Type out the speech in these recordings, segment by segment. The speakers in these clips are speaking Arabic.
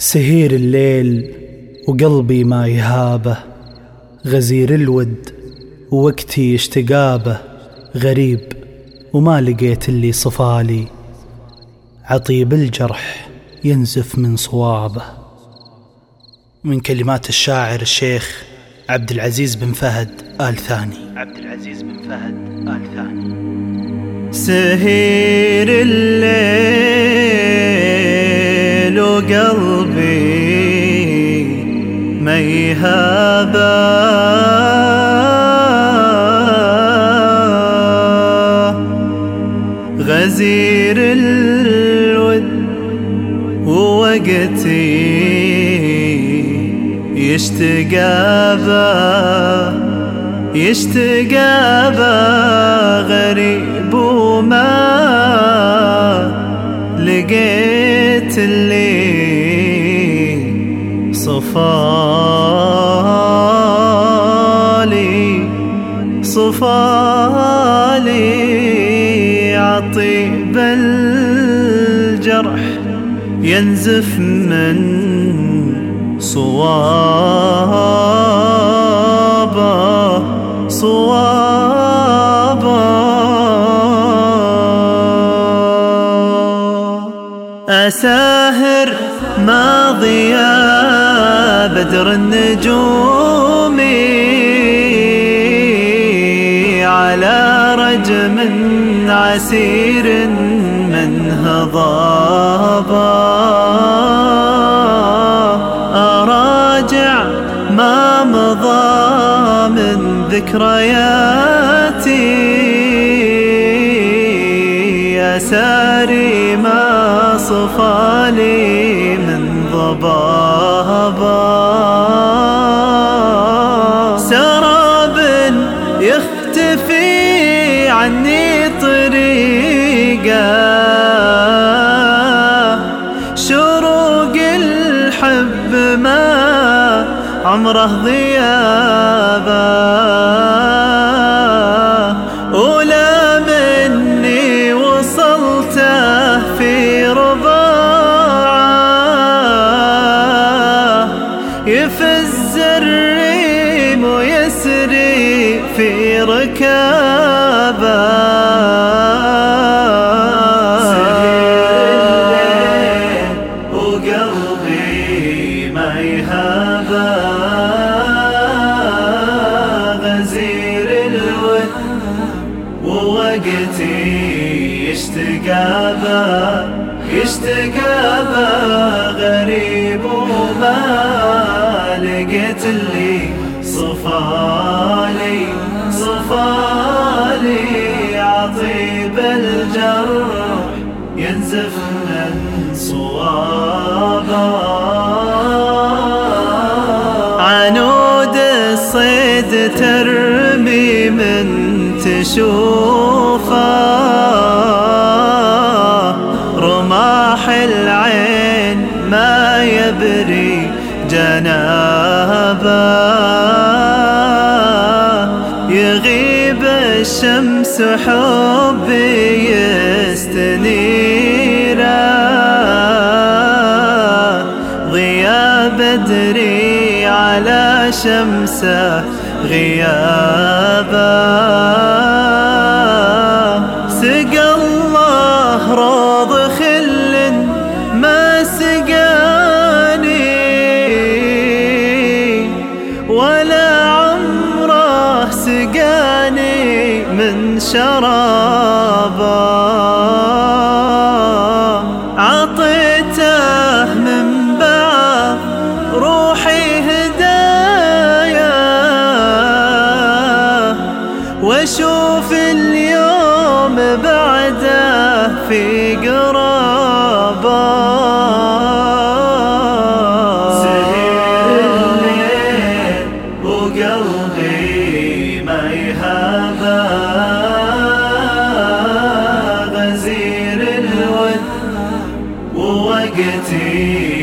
سهير الليل وقلبي ما يهابه، غزير الود ووقتي اشتقابه، غريب وما لقيت اللي صفالي، عطيب الجرح ينزف من صوابه. من كلمات الشاعر الشيخ عبد العزيز بن فهد آل ثاني. سهير الليل وقلبي ما يهابه، غزير الود ووقتي يشتقابه، غريب وما لقيت اللي صفالي، عطيب الجرح ينزف من صوابه. أساهر ماضيا بدر النجوم على رجم عسير من هضابه، أراجع ما مضى من ذكرياتي، أساري ما صفالي من ضبابه، سراب يختفي عني طريقه، شروق الحب ما عمره ضيابه، ولا مني وصلته في رباعه، يفز الريم ويسري في ركابه. سهير الليل وقلبي ما يهابه، غزير الود ووقتي يشتقابه، غريب وما لقيت اللي صفالي، عطيب الجرح ينزف من صوابه. عنود الصيد ترمي من تشوفه، رماح العين ما يبري جنابه، يغيب الشمس حبي يستنيره، ضيا بدري على شمسه غيابه، سقى الله روض خل ما سقاني، ولا عمره سقاني من شرابه، عطيته من بعض روحي هدايا، واشوف اليوم بعده في قرابه. سهير الليل وقلبي ما يهابه، غزير الود ووقتي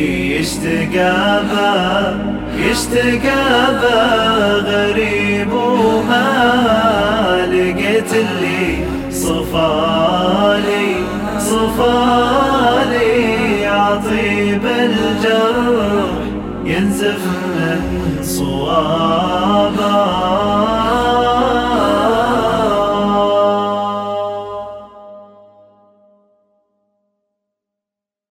يشتقابه، غريب وما لقيت اللي صفالي، عطيب طبيب الجرح ينزف من صواب